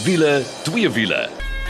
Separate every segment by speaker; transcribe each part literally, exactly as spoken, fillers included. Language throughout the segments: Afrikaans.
Speaker 1: wiele, twee wiele.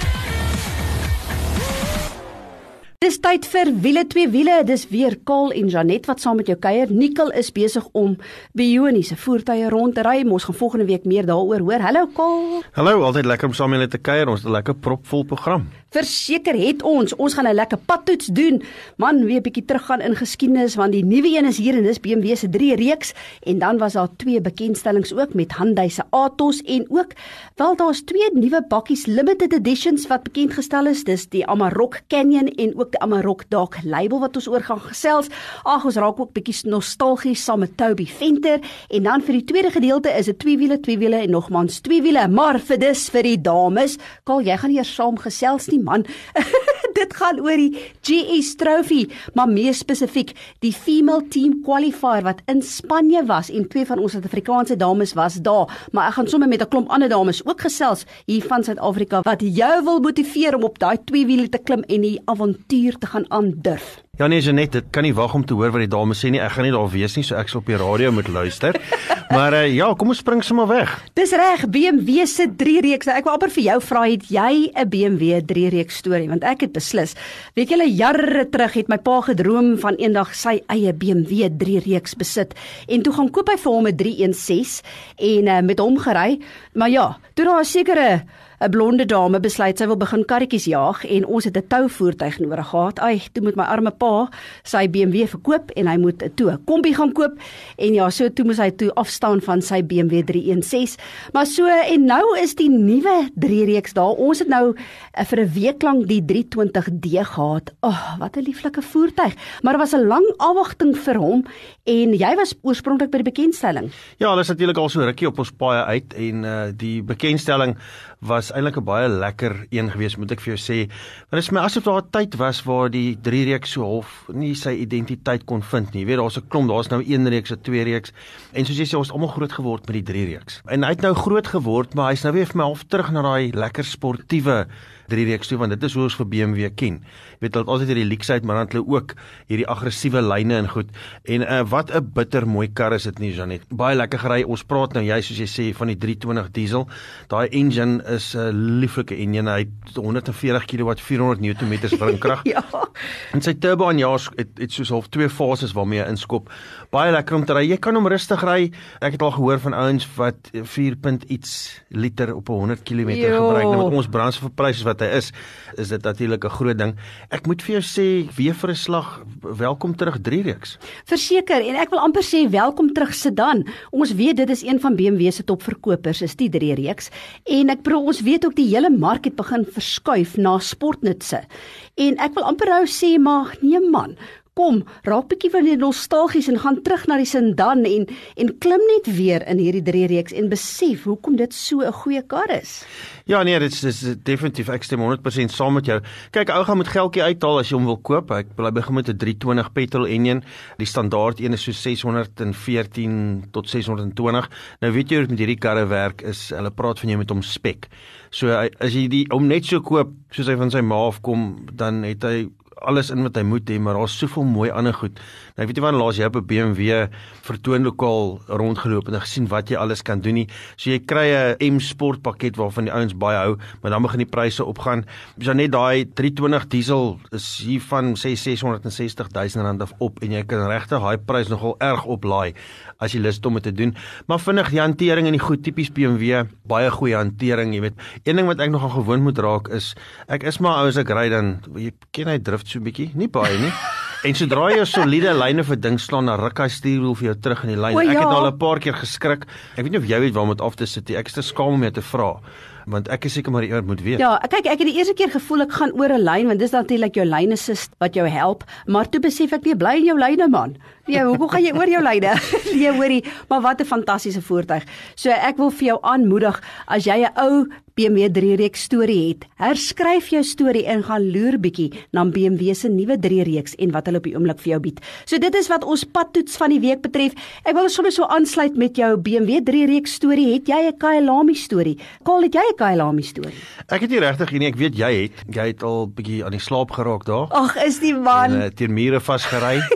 Speaker 2: Dis tyd vir wiele twee wiele, dis weer Karl en Janet wat saam met jou kuier. Nicole is besig om Bioni se voertuie rond te ry. Ons gaan volgende week meer daaroor hoor. Hallo Karl.
Speaker 3: Hallo, altyd lekker om saam met julle te kuier. Ons het 'n lekker propvol program.
Speaker 2: Verseker het ons, ons gaan 'n lekker padtoets doen. Man, weer 'n bietjie teruggaan in geskiedenis want die nuwe een is hier en dis B M W se drie reeks en dan was daar twee bekendstellings ook met Hyundai se Atos en ook wel daar's twee nuwe bakkies limited editions wat bekend gestel is. Dis die Amarok Canyon en ook die Amarok Dark Label wat ons oor gaan gesels. Ag, ons raak ook bietjie nostalgies saam met Toby Venter en dan vir die tweede gedeelte is dit twee wiele, twee wiele en nogmans twee wiele, maar vir dis vir die dames. Karl, jy gaan eers saam gesels nie man. Dit gaan oor die G S Trophy, maar meer spesifiek die Female Team Qualifier wat in Spanje was en twee van ons Suid-Afrikaanse dames was daar, maar ek gaan sommer met 'n klomp ander dames ook gesels hier van Suid-Afrika wat jou wil motiveer om op daai twee wiele te klim en die avontuur te gaan aandurf.
Speaker 3: Ja nee, Janet, dit kan nie wag om te hoor wat die dames sê nie. Ek gaan nie daar wees nie, so ek sal op die radio moet luister. Maar uh, ja, kom ons spring sommer weg.
Speaker 2: Dis reg, B M W se drie reeks. Ek wil amper vir jou vra, het jy 'n B M W drie reeks storie? Want ek het beslis. Weet julle, jare terug het my pa gedroom van eendag sy eie B M W drie reeks besit. En toe gaan koop hy vir hom 'n drie een ses en uh, met hom gery. Maar ja, toe daar 'n sekere 'n blonde dame besluit sy wil begin karretjies jaag en ons het 'n touvoertuig nodig gehad. Ai, toe moet my arme pa sy B M W verkoop en hy moet toe 'n kombi gaan koop en ja, so toe moes hy toe afstaan van sy B M W drie een ses. Maar so en nou is die nuwe drie reeks daar. Ons het nou uh, vir 'n week lank die drie twintig D gehad. Ag, oh, wat 'n lieflike voertuig. Maar daar was 'n lang afwagting vir hom en jy was oorspronklik by die bekendstelling.
Speaker 3: Ja, hulle is natuurlik al so rukkie op ons paaie uit en uh, die bekendstelling was eintlik 'n baie lekker een gewees, moet ek vir jou sê. Want dit is my asof daar 'n tyd was waar die drie reeks so half nie sy identiteit kon vind nie. Jy weet, daar's 'n klomp, daar's nou een reeks, 'n twee reeks. En soos jy sê, ons het almal groot geword met die drie reeks. En hy het nou groot geword, maar hy's nou weer vir my half terug na daai lekker sportiewe drie reeks toe, want dit is hoe ons vir B M W ken. Jy weet, hulle het altyd hierdie leksheid, maar dan het hulle ook hierdie aggressiewe lyne en goed. En uh, wat 'n bitter mooi kar is dit nie, Janet. Baie lekker gery. Ons praat nou jy soos jy sê van die drie twintig diesel. Daai engine is 'n uh, lieflike engine. Hy het honderd en veertig kilowatt, vierhonderd newtonmeters wringkrag.
Speaker 2: Ja.
Speaker 3: En sy turbo aanjaars het, het soos half twee fases waarmee hy inskop. Baie lekker om te ry. Jy kan hom rustig ry. Ek het al gehoor van ouens wat vier punt iets liter op honderd kilometer gebruik. Nou met ons brandstofpryse wat hy is, is dit natuurlik 'n groot ding. Ek moet vir jou sê, weer vir 'n slag, welkom terug drie reeks.
Speaker 2: Verseker, en ek wil amper sê welkom terug sedan. Ons weet dit is een van B M W se topverkopers, is die drie reeks. En ek bedoel, ons weet ook die hele mark het begin verskuif na sportnutse. En ek wil amper nou sê, maar nee man, kom, raak bietjie van die nostalgies en gaan terug na die sedan en en klim net weer in hierdie drie reeks en besef hoekom dit so 'n goeie kar is.
Speaker 3: Ja nee, dit is, dit is definitief, ek stem honderd persent saam met jou. Kyk, ou gaan met geldjie uithaal as jy hom wil koop. Ek wil begin met 'n drie twintig petrol engine. Die standaard een is so ses honderd veertien tot ses honderd twintig. Nou weet jy hoe dit met hierdie karre werk is, hulle praat van jy met hom spek. So as jy die hom net so koop soos hy van sy ma afkom, dan het hy alles in wat hy moet hê, maar daar's soveel mooi ander goed. Nou, ek weet nie wanneer laas jy op 'n B M W vertoonlokaal rondgeloop en gesien wat jy alles kan doen nie. So jy kry 'n M-sport pakket waarvan die ouens baie hou, maar dan begin die pryse opgaan. So net daai drie twintig diesel is hier van sê ses honderd sestig duisend rand af op en jy kan regtig daai prys nogal erg oplaai as jy lus het om dit te doen. Maar vinnig die hantering en die goed, tipies B M W, baie goeie hantering, jy weet. Een ding wat ek nogal gewoond moet raak is, ek is maar ou as ek ry dan, jy ken hy drift so 'n bietjie, nie baie nie. En sodra jy 'n soliede lyne vir ding slaan, dan ruk hy stuurwiel vir jou terug in die lyn.
Speaker 2: O, ja.
Speaker 3: Ek het al 'n paar keer geskrik. Ek weet nie of jy weet waar om dit af te sit nie. Ek is te skaam om jou te vra, want ek is seker maar die ou moet weet.
Speaker 2: Ja, kyk, ek het die eerste keer gevoel ek gaan oor 'n lyn, want dis natuurlik jou lane assist wat jou help, maar toe besef ek nee, bly in jou lyne man. Nee, hoekom gaan jy oor jou lyne? Nee, hoorie, maar wat 'n fantastiese voertuig. So ek wil vir jou aanmoedig, as jy 'n ou B M W drie reeks storie het, herskryf jou storie en gaan loer bietjie na B M W se nuwe drie reeks en wat hulle op die oomblik vir jou bied. So dit is wat ons padtoets van die week betref. Ek wil sommer so aansluit met jou B M W drie reeks storie. Het jy 'n Kyalami storie? Karl, het jy 'n Kyalami storie?
Speaker 3: Ek het nie regtig nie, ek weet jy het. Jy het al bietjie aan die slaap geraak daar.
Speaker 2: Ag, is die man.
Speaker 3: En uh, teen mure vasgery.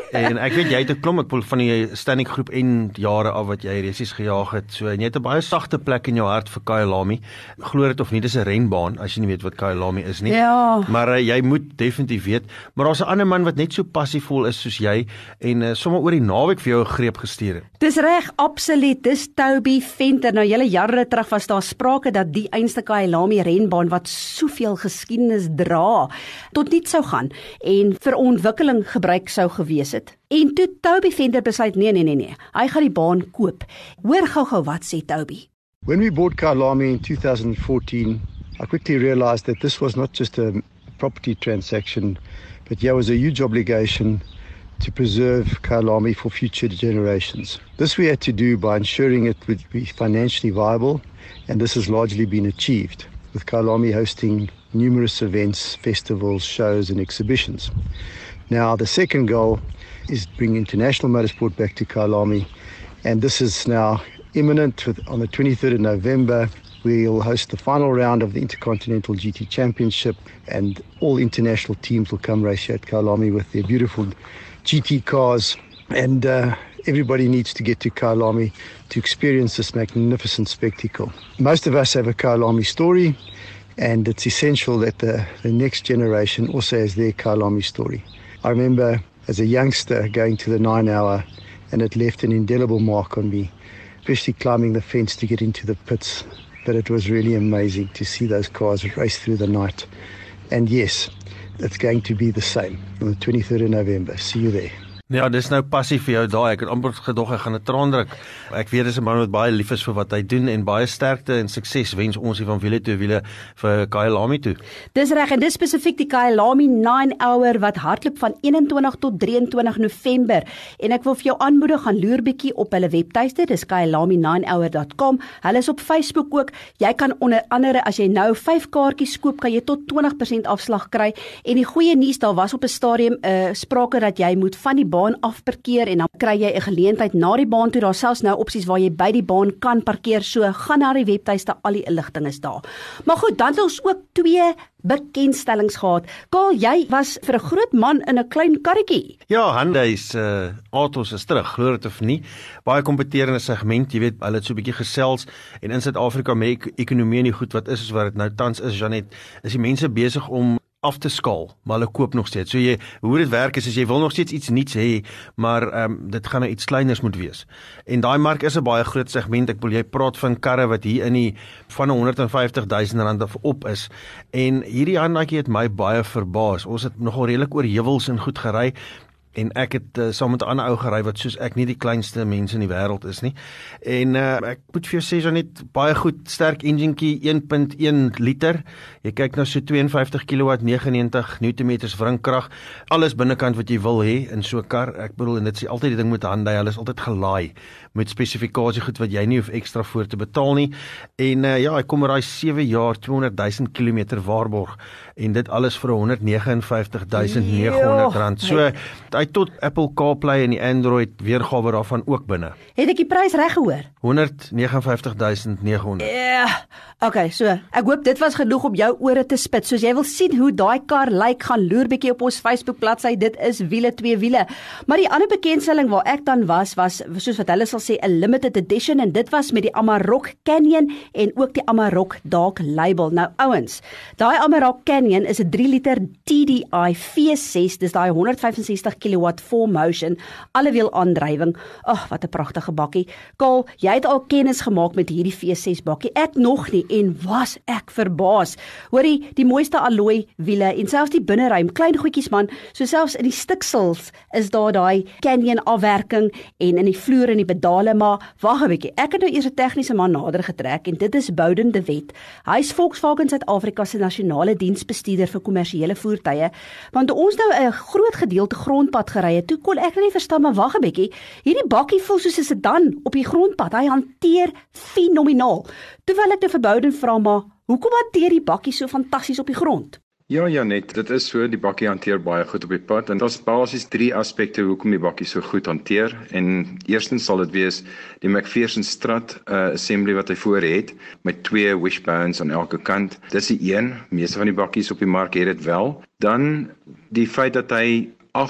Speaker 3: En ek weet jy het 'n klomp ek wil van die standing groep en jare af wat jy resies gejaag het. So en jy het 'n baie sagte plek in jou hart vir Kyalami. Glo dit of nie, dis 'n renbaan as jy nie weet wat Kyalami is nie.
Speaker 2: Ja.
Speaker 3: Maar uh, jy moet definitief weet, maar daar's 'n ander man wat net so passievol is soos jy en uh, sommer oor die naweek vir jou 'n greep gestuur het.
Speaker 2: Dis reg, absoluut. Dis Toby Venter. Nou julle jare terug was daar sprake dat die einste Kyalami renbaan wat soveel geskiedenis dra, tot niet sou gaan en vir ontwikkeling gebruik sou gewees het. En toe Toby Venter besluit nee nee nee nee, hy gaan die baan koop. Hoor gou-gou wat sê Toby.
Speaker 1: When we bought Kyalami in two thousand fourteen, I quickly realized that this was not just a property transaction, but there was a huge obligation to preserve Kyalami for future generations. This we had to do by ensuring it would be financially viable, and this has largely been achieved, with Kyalami hosting numerous events, festivals, shows and exhibitions. Now the second goal is to bring international motorsport back to Kyalami, and this is now imminent. With, on the twenty-third of November, we'll host the final round of the Intercontinental G T Championship, and all international teams will come race here at Kyalami with their beautiful G T cars, and uh, everybody needs to get to Kyalami to experience this magnificent spectacle. Most of us have a Kyalami story, and it's essential that the, the next generation also has their Kyalami story. I remember as a youngster going to the nine hour, and it left an indelible mark on me, especially climbing the fence to get into the pits. But it was really amazing to see those cars race through the night. And yes, it's going to be the same on the twenty-third of November. See you there.
Speaker 3: Ja, dis nou passie vir jou daai. Ek het amper gedog ek gaan 'n traan druk. Ek weet dis 'n man wat baie lief is vir wat hy doen en baie sterkte en sukses wens ons hier van wiele toe wiele vir Kyalami toe.
Speaker 2: Dis reg en dis spesifiek die Kyalami nine hour wat hardloop van eenentwintig tot drieëntwintig November. En ek wil vir jou aanmoedig gaan loer bietjie op hulle webtuiste, dis kyalami nine hour dot com. Hulle is op Facebook ook. Jy kan onder andere as jy nou vyf kaartjies koop, kan jy tot twintig persent afslag kry. En die goeie nuus, daar was op 'n stadium 'n uh, sprake dat jy moet van die baan afparkeer en dan kry jy 'n geleentheid na die baan toe. Daar selfs nou opsies waar jy by die baan kan parkeer. So gaan na die webtuiste, al die inligting is daar. Maar goed, dan het ons ook twee bekendstellings gehad. Karl, jy was vir 'n groot man in 'n klein karretjie.
Speaker 3: Ja, Hyundai se uh, autos is terug, glo dit of nie. Baie kompeterende segment, jy weet, hulle het so 'n bietjie gesels en in Suid-Afrika met ek ekonomie nie goed wat is soos wat dit nou tans is, Janet, is die mense besig om af te skaal, maar hulle koop nog steeds. So jy, hoe dit werk is, is jy wil nog steeds iets niets hê, maar um, dit gaan nou iets kleiners moet wees. En daai mark is 'n baie groot segment. Ek wil jy praat van karre wat hier in die van honderd en vyftig duisend rand af op is. En hierdie Hyundai het my baie verbaas. Ons het nogal redelik oor heuwels en goed gery. En ek het uh, saam met 'n ander ou gery wat soos ek nie die kleinste mense in die wêreld is nie. En uh, ek moet vir jou sê, so net baie goed, sterk enjinkie, een punt een liter. Jy kyk nou so twee en vyftig kilowatt, negenennegentig newtonmeters wringkrag. Alles binnekant wat jy wil hê in so 'n kar. Ek bedoel, en dit is altyd die ding met Hyundai, hulle is altyd gelaai met spesifikasie goed wat jy nie hoef ekstra voor te betaal nie. En uh, ja, ek kom met daai sewe jaar, tweehonderd duisend kilometer waarborg. En dit alles vir honderd negenenvyftig duisend neghonderd rand. So, hy tot Apple CarPlay en die Android weergawe daarvan ook binne.
Speaker 2: Het ek die prys reg gehoor?
Speaker 3: honderd negenenvyftig duisend neghonderd.
Speaker 2: Ja. Yeah. Okay, so ek hoop dit was genoeg om jou ore te spit. Soos jy wil sien hoe daai kar lyk, gaan loer bietjie op ons Facebook bladsy. Dit is wiele twee wiele. Maar die ander bekendstelling waar ek dan was, was soos wat hulle sal sê 'n limited edition, en dit was met die Amarok Canyon en ook die Amarok Dark Label. Nou ouens, daai Amarok Canyon is 'n drie liter T D I V ses, dis daai honderd vyf en sestig kilowatt four motion, allewiel aandrywing. Ag, oh, wat 'n pragtige bakkie. Karl, jy het al kennis gemaak met hierdie V ses bakkie. Ek nog nie, en was ek verbaas. Hoorie, die mooiste alloy wiele en selfs die binneruim, klein goedjies man, so selfs in die stiksels is daar daai Canyon afwerking en in die vloer en die pedale, maar wag 'n bietjie. Ek het nou eers 'n tegniese man nader getrek en dit is Bouden de Wet. Hy is Volkswagen Suid-Afrika se nasionale diensbestuurder vir kommersiële voertuie. Want toe ons nou 'n groot gedeelte grondpad gery het, toe kon ek nie verstaan, maar wag 'n bietjie. Hierdie bakkie voel soos 'n sedan op die grondpad. Hy hanteer fenomenaal. Terwyl ek te Verbouden vra, maar hoekom hanteer die bakkie so fantasties op die grond?
Speaker 4: Ja, Janet, dit is so, die bakkie hanteer baie goed op die pad, en daar's basies drie aspekte hoekom die bakkie so goed hanteer. En eerstens sal dit wees die McPherson Strat uh, assembly wat hy voor het, met twee wishbones aan elke kant. Dis die een, meeste van die bakkies op die mark het dit wel. Dan die feit dat hy agt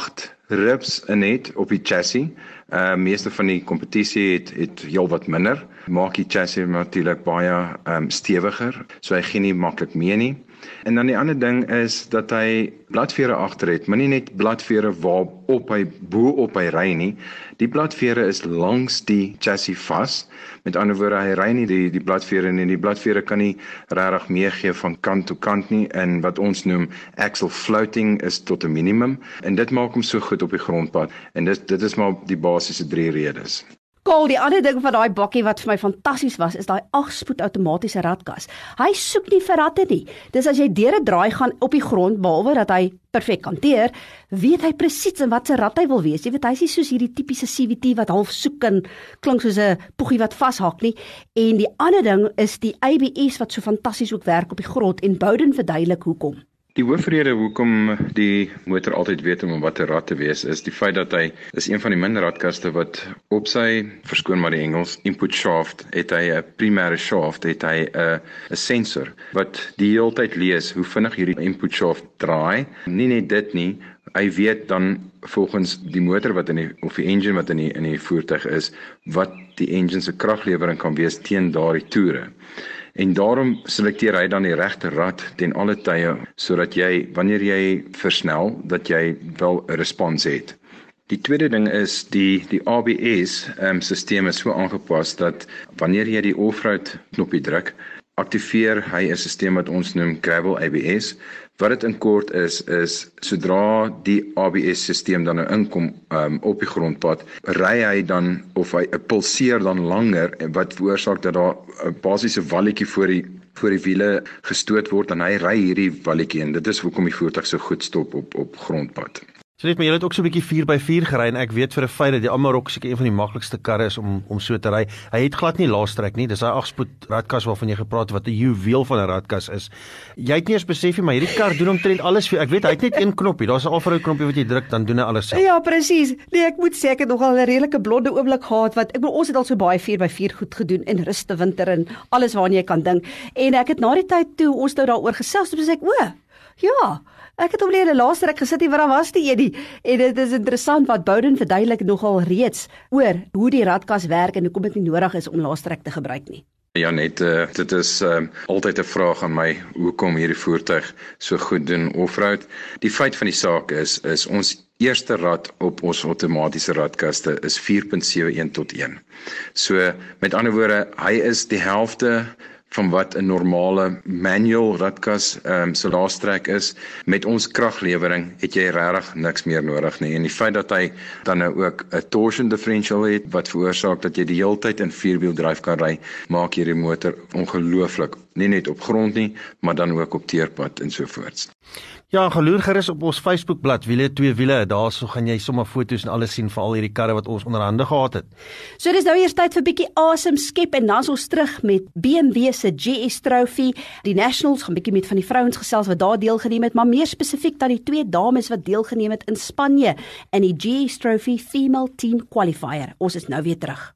Speaker 4: ribs in het op die chassis. Uh, meeste van die kompetisie het, het heel wat minder. Maak die chassis natuurlik baie um, stewiger, so hy gee nie maklik mee nie. En dan die ander ding is dat hy bladvere agter het, maar nie net bladvere waar op hy bo op hy ry nie. Die bladvere is langs die chassis vas. Met ander woorde, hy ry nie die die bladvere nie. Die bladvere kan nie regtig meegee van kant tot kant nie, en wat ons noem axle floating is tot 'n minimum, en dit maak hom so goed op die grondpad. En dit dit is maar die basiese drie redes.
Speaker 2: Kool, die ander ding van daai bakkie wat vir my fantasties was, is daai agt-spoed outomatiese ratkas. Hy soek nie vir ratte nie. Dis as jy deur 'n draai gaan op die grond, behalwe dat hy perfek hanteer, weet hy presies in watse rat hy wil wees. Jy weet, hy is nie soos hierdie tipiese C V T wat half soek en klink soos 'n poegie wat vashak nie. En die ander ding is die A B S wat so fantasties ook werk op die grond, en Bowden verduidelik hoekom.
Speaker 4: Die hoofrede hoekom die motor altyd weet om wat 'n rat te wees, is die feit dat hy is een van die min ratkaste wat op sy, verskoon maar die Engels, input shaft, het hy 'n primêre shaft, het hy 'n 'n sensor wat die hele tyd lees hoe vinnig hierdie input shaft draai. Nie net dit nie, hy weet dan volgens die motor wat in die of die engine wat in die in die voertuig is, wat die engine se kraglewering kan wees teen daardie toere. En daarom selekteer hy dan die regte rad ten alle tye, sodat jy, wanneer jy versnel, dat jy wel 'n respons het. Die tweede ding is, die, die A B S um, stelsel is so aangepas, dat wanneer jy die off-road knoppie druk, aktiveer hy 'n stelsel wat ons noem gravel A B S. Wat dit in kort is, is sodra die A B S-stelsel dan nou inkom um, op die grondpad, ry hy dan, of hy pulseer dan langer, wat veroorsaak dat daar 'n basiese walletjie voor die voor die wiele gestoot word, en hy ry hierdie walletjie, en dit is hoekom die voertuig so goed stop op op grondpad.
Speaker 3: So net, maar jy het ook so 'n bietjie vier by vier gery, en ek weet vir 'n feit dat die Amarok seker een van die maklikste karre is om om so te ry. Hy het glad nie laastrek nie. Dis daai agt-spoed ratkas waarvan jy gepraat het, wat 'n juweel van 'n ratkas is. Jy het nie eens besef nie, maar hierdie kar doen omtrent alles vir. Ek weet hy het net een knoppie. Daar's 'n off-road knoppie wat jy druk, dan doen hy alles self.
Speaker 2: Ja, presies. Nee, ek moet sê ek het nogal 'n redelike blonde oomblik gehad, wat ek bedoel, ons het al so baie vier by vier goed gedoen in ruste winter en alles waarna jy kan dink. En ek het na die tyd toe ons nou daaroor gesels, toe sê ek, o, ja, ek het op die laaste ruk gesit hier, waar daar was die Eddie. En dit is interessant wat Bowden verduidelik nogal reeds oor hoe die ratkas werk en hoekom dit nie nodig is om laaste ruk te gebruik nie.
Speaker 4: Ja, net, uh, dit is uh, altyd 'n vraag aan my, hoekom hierdie voertuig so goed doen off-road. Die feit van die saak is, is ons eerste rad op ons outomatiese ratkaste is vier punt sewe een tot een. So, met ander woorde, hy is die helfte van wat 'n normale manual ratkas um, se laastrek is. Met ons kraglewering het jy regtig niks meer nodig nie. En die feit dat hy dan nou ook 'n torsion differential het, wat veroorsaak dat jy die hele tyd in vierwieldryf kan ry, maak hierdie motor ongelooflik, nie net op grond nie, maar dan ook op teerpad en so voorts.
Speaker 3: Ja, geloer gerus op ons Facebookblad, Wiele twee wiele, daar so gaan jy sommer foto's en alles sien van al hierdie karre wat ons onder hande gehad het.
Speaker 2: So dis nou eers tyd vir bietjie asem skep, en dan is ons terug met B M W se G S Trophy. Die Nationals gaan bietjie met van die vrouens gesels wat daar deelgeneem het, maar meer spesifiek dan die twee dames wat deelgeneem het in Spanje in die G S Trophy Female Team Qualifier. Ons is nou weer terug.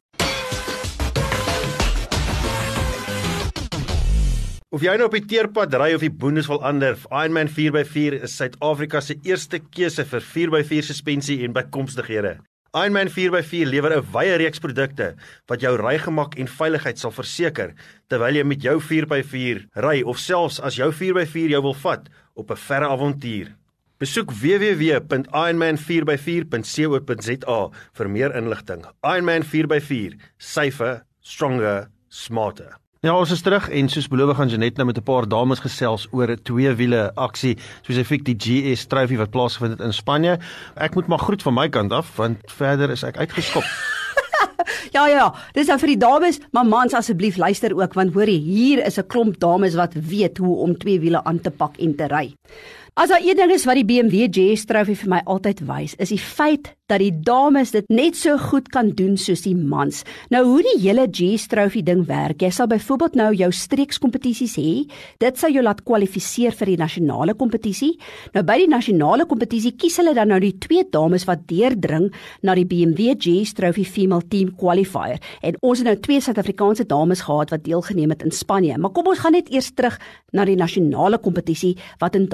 Speaker 3: Of jy nou op die teerpad ry of die boondes wil ander, Ironman vier by vier is Suid-Afrika se eerste keuse vir vier by vier suspensie en bykomstighede. Ironman vier by vier lewer 'n wye reeks produkte wat jou rygemak en veiligheid sal verseker terwyl jy met jou vier by vier ry, of selfs as jou vier by vier jou wil vat op 'n verre avontuur. Besoek w w w punt ironman vier by vier punt co punt za vir meer inligting. Ironman vier by vier, safer, stronger, smarter. Ja, ons is terug, en soos beloof gaan Jeanette nou met 'n paar dames gesels oor 'n twee wiele aksie, spesifiek die G S Trophy wat plaasgevind het in Spanje. Ek moet maar groet van my kant af, want verder is ek uitgeskop.
Speaker 2: Ja, ja, dis nou vir die dames, maar mans asseblief luister ook, want hoorie, hier is 'n klomp dames wat weet hoe om twee wiele aan te pak en te ry. As daar een ding is wat die B M W G S Trophy vir my altyd wys, is die feit dat die dames dit net so goed kan doen soos die mans. Nou hoe die hele G S Trophy ding werk, jy sal byvoorbeeld nou jou streekskompetisies hê, dit sal jou laat kwalifiseer vir die nasionale kompetisie. Nou by die nasionale kompetisie kies hulle dan nou die twee dames wat deurdring na die B M W G S Trophy Female Team Qualifier. En ons het nou twee Suid-Afrikaanse dames gehad wat deelgeneem het in Spanje. Maar kom ons gaan net eers terug na die nasionale kompetisie wat in Dullstroom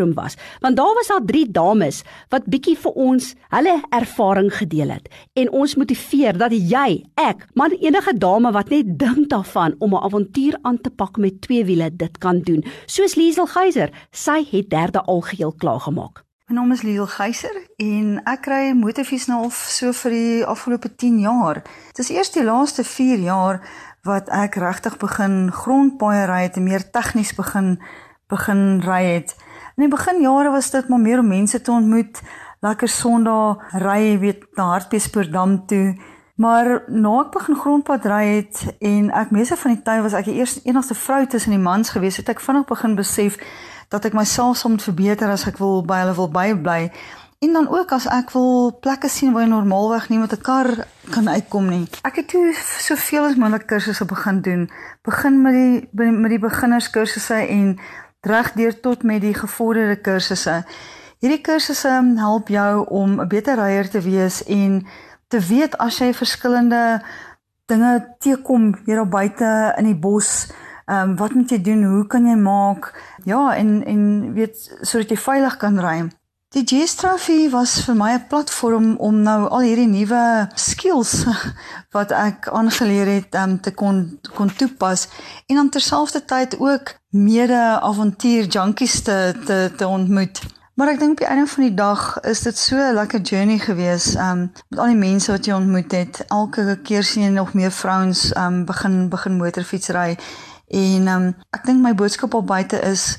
Speaker 2: Dalstroom was, want daar was daar drie dames wat bietjie vir ons hulle ervaring gedeel het. En ons motiveer dat jy, ek, maar enige dame wat net dink daarvan om 'n avontuur aan te pak met twee wiele dit kan doen. Soos Liesel Geyser, sy het derde algeheel klaargemaak.
Speaker 5: My naam is Liesel Geyser en ek kry motorfiets nou al so vir die afgelope tien jaar. Dit is eers die laaste vier jaar wat ek regtig begin grondpaaie ry het en meer tegnies begin begin ry het. In die begin jare was dit maar meer om mense te ontmoet, lekker Sondag ry, weet, na Hartbeespoortdam toe. Maar na ek begin grondpad ry het en ek meeste van die tyd was ek die eerste enigste vrou tussen die mans gewees, het ek vinnig begin besef dat ek myself sal moet verbeter as ek wil by hulle wil bybly. En dan ook as ek wil plekke sien waar jy normaalweg nie met 'n kar kan uitkom nie. Ek het toe soveel as moontlik kursusse begin doen. Begin met die met die beginnerskursusse en reg deur tot met die gevorderde kursusse. Hierdie kursusse help jou om 'n beter ryer te wees en te weet as jy verskillende dinge teekom hier daar buite in die bos. Um, wat moet jy doen? Hoe kan jy maak? Ja, en en weet sodat jy veilig kan ry. Die G S Trophy was vir my 'n platform om nou al hierdie nuwe skills wat ek aangeleer het um, te kon kon toepas en dan terselfdertyd ook mede avontuur junkies te te te ontmoet. Maar ek dink op die einde van die dag is dit so 'n lekker journey gewees um, met al die mense wat jy ontmoet het. Elke keer sien jy nog meer vrouens um, begin begin motorfietsry. En um, ek dink my boodskap al buite is,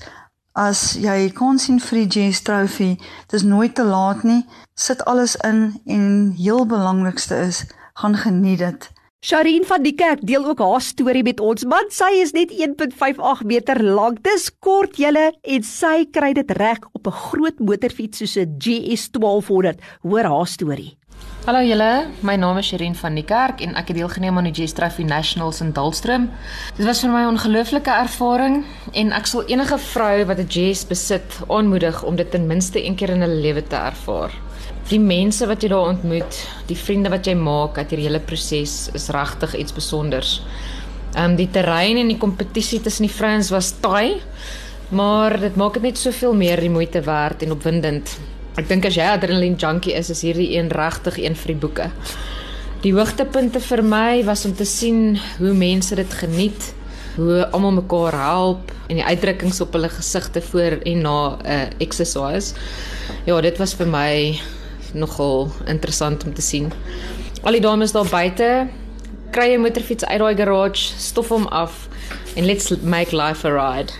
Speaker 5: as jy kan sien vir die G S Trophy, dit is nooit te laat nie, sit alles in en heel belangrikste is, gaan geniet dit.
Speaker 2: Sharine van die Kerk deel ook haar storie met ons, man, sy is net een komma vyf agt meter lank, dis kort julle, en sy kry dit reg op 'n groot motorfiets soos 'n G S twaalf honderd, hoor haar storie.
Speaker 6: Hallo julle, my naam is Sharine van die Kerk en ek het deelgeneem aan die G S Trophy Nationals in Dalstroom. Dit was vir my 'n ongelooflike ervaring en ek sal enige vrou wat 'n G S besit aanmoedig om dit ten minste een keer in hulle lewe te ervaar. Die mense wat jy daar ontmoet, die vriende wat jy maak uit hierdie hele proses is regtig iets spesiaals. Um, die terrein en die kompetisie tussen die vrouens was taai, maar dit maak dit net soveel meer die moeite werd en opwindend. Ek dink as jy adrenaline junkie is, is hierdie een regtig een vir die boeke. Die hoogtepunte vir my was om te sien hoe mense dit geniet, hoe almal mekaar help en die uitdrukkings op hulle gesigte voor en na 'n uh, exercise. Ja, dit was vir my nogal interessant om te sien. Al die dames daar buite, kry 'n motorfiets uit daai garage, stof hom af en let's make life a ride.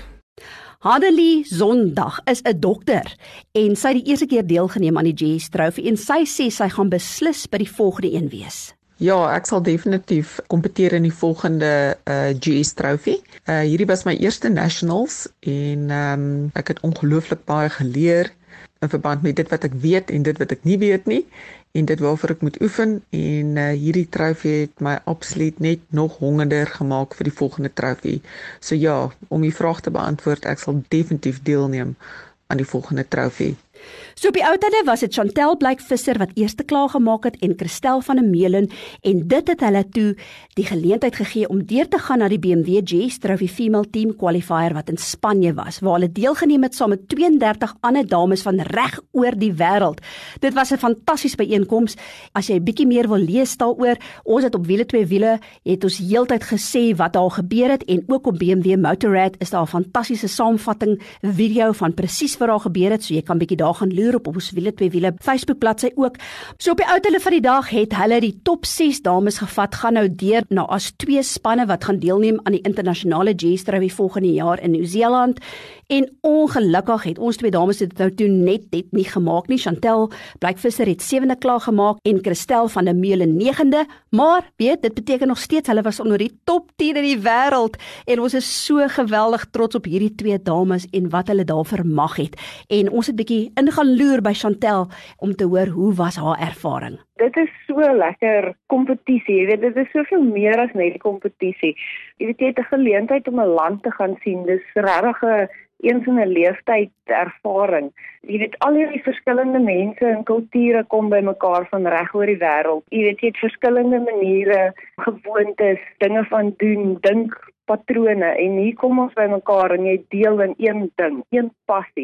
Speaker 2: Hadelie Zondag is 'n dokter en sy het die eerste keer deelgeneem aan die G S Trophy en sy sê sy gaan beslis by die volgende een wees.
Speaker 7: Ja, ek sal definitief kompeteer in die volgende uh, G S Trophy. Uh, hierdie was my eerste nationals en um, ek het ongelooflik baie geleer in verband met dit wat ek weet en dit wat ek nie weet nie en dit waarvoor ek moet oefen en uh, hierdie trofee het my absoluut net nog hongerder gemaak vir die volgende trofee. So ja, om die vraag te beantwoord, ek sal definitief deelneem aan die volgende trofee.
Speaker 2: So op die ou tye was dit Chantel Blyk Visser wat eerste klaar gemaak het en Christel van der Meulen en dit het hulle toe die geleentheid gegee om deur te gaan na die B M W G S Trophy Female Team Qualifier wat in Spanje was, waar hulle deelgeneem het saam met tweeëndertig ander dames van reg oor die wêreld. Dit was 'n fantastiese byeenkoms. As jy bietjie meer wil lees daaroor, ons het op Wiele twee Wiele het ons heeltyd gesê wat daar gebeur het en ook op B M W Motorrad is daar 'n fantastiese saamvatting video van presies wat daar gebeur het, so jy kan bietjie daar gaan loer op ons Wiele twee Wiele Facebook bladsy ook. So op die ou tye van die dag het hulle die top ses dames gevat, gaan nou deur na as twee spanne wat gaan deelneem aan die internasionale G S Trophy volgende jaar in Nieu-Seeland. En ongelukkig het ons twee dames dit nou toe net net nie gemaak nie. Chantel Blyk Visser het sewende klaar gemaak en Christel van der Meulen negende, maar weet, dit beteken nog steeds hulle was onder die top tien in die wêreld en ons is so geweldig trots op hierdie twee dames en wat hulle daar vermag het. En ons het bietjie ingaan loer by Chantel om te hoor hoe was haar ervaring.
Speaker 8: Dit is so lekker kompetisie, jy weet, dit is soveel meer as net die kompetisie. Jy weet, jy het 'n geleentheid om 'n land te gaan sien, dis regtig 'n eens in 'n leeftyd ervaring. Jy weet, al hierdie verskillende mense en kulture kom by mekaar van reg oor die wêreld. Jy weet, jy het verskillende maniere, gewoontes, dinge van doen, dinkpatrone en hier kom ons by mekaar en jy deel in een ding, een passie.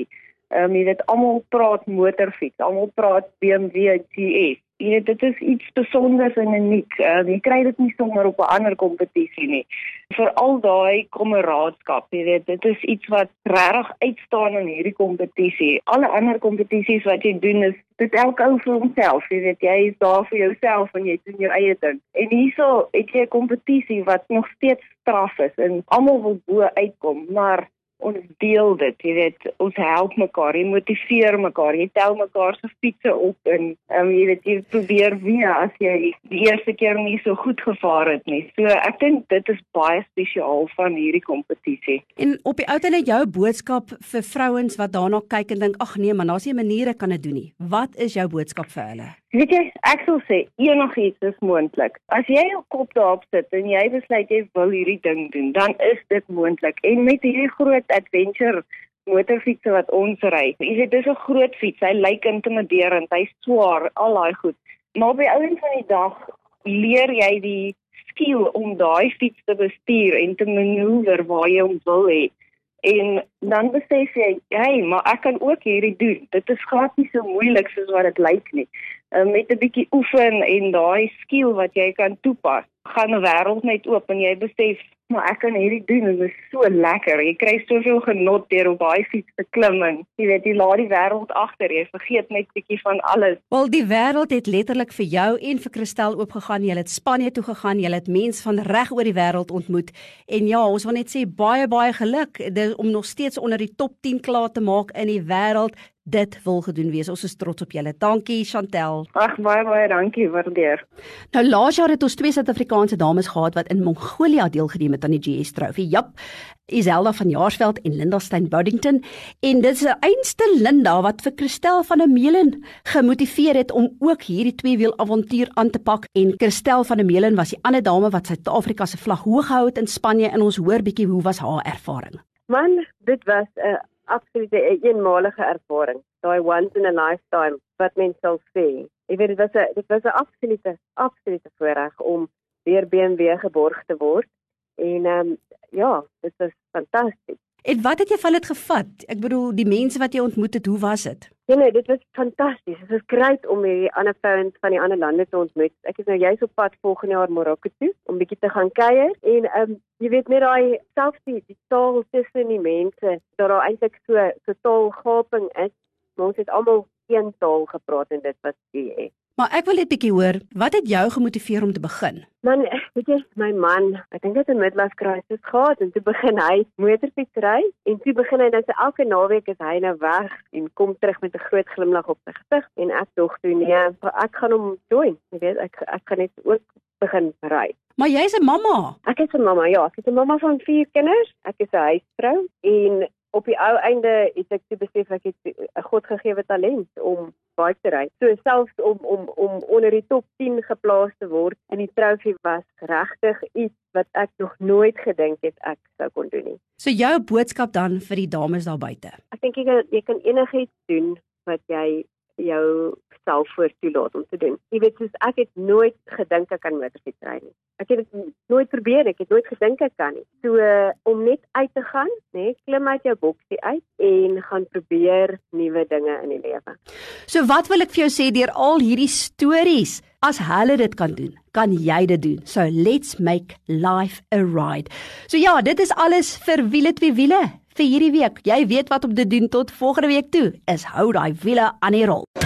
Speaker 8: Um, jy weet, almal praat motorfiets, almal praat B M W G S. Jy weet, dit is iets besonders en uniek. Um, jy kry dit nie sommer op 'n ander kompetisie nie. Veral daai kameraadskap, jy weet, dit is iets wat regtig uitstaan in hierdie kompetisie. Alle ander kompetisies wat jy doen is dit elke ou vir homself, jy weet, jy is daar vir jouself en jy doen jou eie ding. En hierso het jy 'n kompetisie wat nog steeds straf is en almal wil bo uitkom, maar ons deel dit, jy weet, ons help mekaar, jy motiveer mekaar, jy tel mekaar se fietsse op en um, jy weet, jy probeer weer as jy die eerste keer nie so goed gevaar het nie. So ek dink dit is baie spesiaal van hierdie kompetisie.
Speaker 2: En op die uiteinde jou boodskap vir vrouens wat daarna kyk en dink, ag nee, man, daar's nie 'n manier ek kan dit doen nie. Wat is jou boodskap vir hulle?
Speaker 8: Weet jy, ek sal sê, enigiets is moontlik. As jy jou kop daarop sit en jy besluit jy wil hierdie ding doen, dan is dit moontlik. En met hierdie groot adventure motorfietsse wat ons ry, jy weet, dis 'n groot fiets, hy lyk intimiderend, hy's swaar, al daai goed. Maar op die ouens van die dag leer jy die skill om daai fiets te bestuur en te manoeuvre waar jy hom wil hê. En dan besef jy, hey, maar ek kan ook hierdie doen. Dit is glad nie so moeilik soos wat dit lyk nie. Uh, met 'n bietjie oefen en daai skill wat jy kan toepas, gaan 'n wêreld net oop en jy besef, maar ek kan hierdie doen en dit is so lekker. Jy kry soveel genot deur op daai fiets te klim en jy weet, jy laat die wêreld agter, jy vergeet net bietjie van alles.
Speaker 2: Wel, die wêreld het letterlik vir jou en vir Christel oopgegaan. Jy het Spanje toe gegaan, jy het mense van reg oor die wêreld ontmoet. En ja, ons wil net sê baie baie geluk om nog steeds onder die top tien klaar te maak in die wêreld. Dit wil gedoen wees. Ons is trots op julle. Dankie Chantel.
Speaker 8: Ag, baie baie dankie, waardeer.
Speaker 2: Nou laas jaar het ons twee Suid-Afrikaanse dames gehad wat in Mongolië deelgeneem het aan die G S Trofee. Jap, Iselda van Jaarsveld en Linda Steyn-Boddington. En dit is 'n einste Linda wat vir Christel van der Meulen gemotiveer het om ook hierdie tweewiel avontuur aan te pak. En Christel van der Meulen was die ander dame wat Suid-Afrika se vlag hoog gehou het in Spanje en ons hoor bietjie hoe was haar ervaring.
Speaker 9: Man, dit was 'n uh... absolute eenmalige ervaring, daai once in a lifetime wat mens sal sê. Ek weet dit was 'n dit was 'n absolute absolute voorreg om deur B M W geborg te word en ehm um, ja, dit was fantasties.
Speaker 2: En wat het jy van dit gevat? Ek bedoel, die mense wat jy ontmoet het, hoe was dit?
Speaker 9: Ja nee, dit was fantasties. Dit was great om hierdie ander vrouens van die ander lande te ontmoet. Ek is nou juis op pad volgende jaar Marokko toe om bietjie te gaan kuier en ehm um, jy weet net daai selfs die, die taal tussen die mense, dat daar eintlik so so taalgaping is. Maar ons het almal een taal gepraat en dit was die.
Speaker 2: Maar ek wil net bietjie hoor, wat het jou gemotiveer om te begin?
Speaker 9: Man, weet jy, my man, ek dink dit 'n midlife crisis gehad en toe begin hy motorfiets ry en toe begin hy nou so elke naweek is hy nou weg en kom terug met 'n groot glimlag op sy gesig en ek dog toe nee, ek gaan hom join, jy weet, ek ek gaan net ook begin ry.
Speaker 2: Maar jy's 'n mamma.
Speaker 9: Ek is 'n mamma, ja, ek is 'n mamma van vier kinders. Ek is 'n huisvrou en op die ou einde het ek toe besef ek het 'n godgegewe talent om bike te ry. So selfs om om om onder die top tien geplaas te word in die trofee was regtig iets wat ek nog nooit gedink het ek sou kon doen nie.
Speaker 2: So jou boodskap dan vir die dames daar buite.
Speaker 9: Ek dink jy kan jy kan enigiets doen wat jy jou self voor toelaat om te doen. Jy weet, soos ek het nooit gedink ek kan motorfiets ry nie. Ek het dit nooit probeer, ek het nooit gedink ek kan nie. So uh, om net uit te gaan, nê, klim uit jou boksie uit en gaan probeer nuwe dinge in die lewe.
Speaker 2: So wat wil ek vir jou sê deur al hierdie stories? As hulle dit kan doen, kan jy dit doen. So let's make life a ride. So ja, dit is alles vir wiele twee wiele vir hierdie week. Jy weet wat om te doen tot volgende week toe. Is hou daai wiele aan die rol.